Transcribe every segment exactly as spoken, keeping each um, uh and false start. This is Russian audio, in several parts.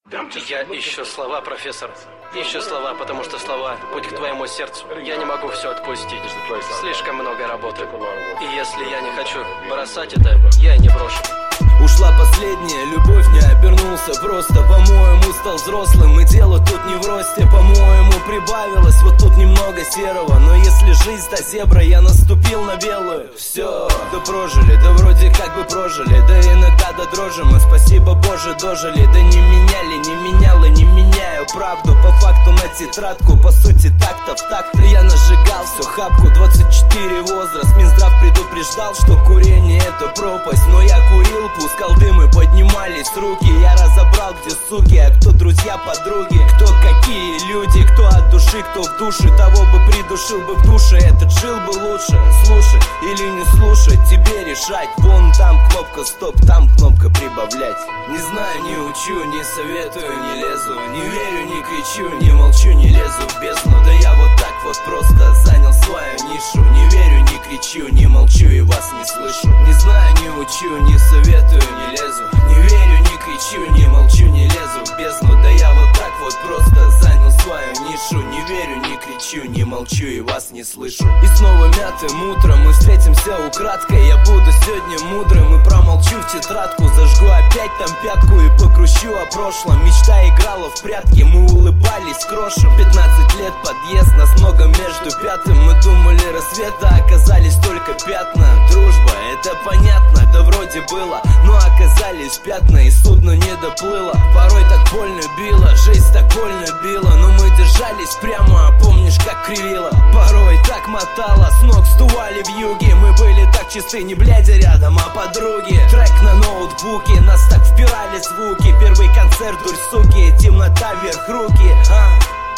Я ищу слова, профессор. Ищу слова, потому что слова — путь к твоему сердцу. Я не могу все отпустить. Слишком много работы. И если я не хочу бросать это, я и не брошу. Ушла последняя любовь, не обернулся просто. По-моему, стал взрослым, и дело тут не в росте. По-моему, прибавилось вот тут немного серого. Но если жизнь та зебра, я наступил на белую. Все, да прожили, да вроде как бы прожили. Да иногда до дрожи мы, спасибо Боже, дожили. Да не меняли, не меняла, не меняю правду. По факту на тетрадку, по сути так-то в такт. Я нажигал всю хапку, двадцать четыре возраст. Минздрав предупреждал, что курение это пропасть. Но я курил, пускал дым и поднимались руки. Я разобрал, где суки, а кто друзья, подруги. Кто какие люди, кто от души, кто в душе. Того бы придушил бы в душе, этот жил бы лучше. Слушать или не слушать, тебе решать. Вон там кнопка стоп, там кнопка прибавлять. Не знаю, не учу, не советую, не лезу. Не верю, не кричу, не молчу, не лезу в бездну. Да я вот так вот просто занял свою нишу. Не верю, не кричу, не молчу и вас не слышу. Не знаю, не учу, не советую, не лезу. Не верю, не кричу, не молчу, не лезу в бездну. Да я вот так вот просто занял свою нишу. Не верю, не кричу, не молчу и вас не слышу. И снова мятым утром мы встретимся украдкой. Я буду сегодня мудрым и промолчу в тетрадку. Зажгу опять там пятку и покрущу о прошлом. Мечта играла в прятки, мы улыбались крошем. Пятнадцать лет, подъезд, нас много между пятым. Мы думали рассвета, оказались только пятна. Дружба, это понятно, да вроде было. Но оказались пятна и судно не доплыло. Порой так больно било, жизнь так больно била. Но мы держались прямо, а помнишь как кривило. Порой так мотало, с ног стували в юге. Мы были так чисты, не блядя рядом, а подруги. Трек на ноутбуке, нас так впирали звуки. Первый концерт, дурь суки, темнота вверх руки. А,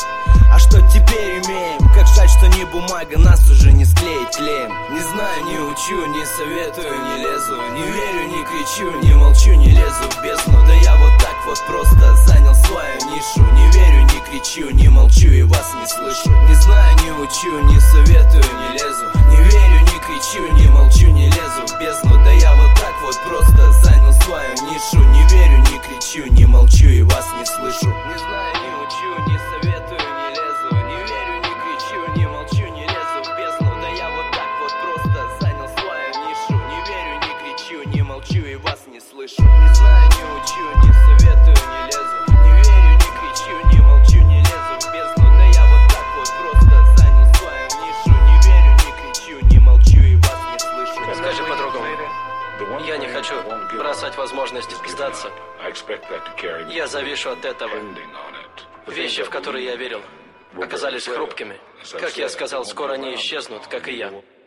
а что теперь имеем? Как жаль, что не бумага, нас уже не склеить клеем. Не знаю, не учу, не советую, не лезу. Не верю, не кричу, не молчу, не лезу в бездну. Да я вот так вот просто занял свою нишу. Не верю, не кричу, не молчу и вас не слышу. Не знаю, не учу, не советую, не лезу. Не верю, не кричу, не молчу, не лезу в бездну. Да я вот так вот просто занял свою нишу. Не верю, не кричу, не молчу и вас не слышу. Не знаю, не учу, не советую, не лезу. Не верю, не кричу, не молчу, не лезу в бездну. Да я вот так вот просто занял свою нишу. Не верю, не кричу, не молчу и вас не слышу. Не знаю, не учу, не советую, не лезу. Не верю, не кричу, не молчу, не лезу в бездну. Да я вот так вот просто занял свою нишу. Не верю, не кричу, не молчу и вас не слышу. Скажи по-другому. Я не хочу бросать возможность сдаться. Я завишу от этого. Вещи, в которые я верил, оказались хрупкими. Как я сказал, скоро они исчезнут, как и я.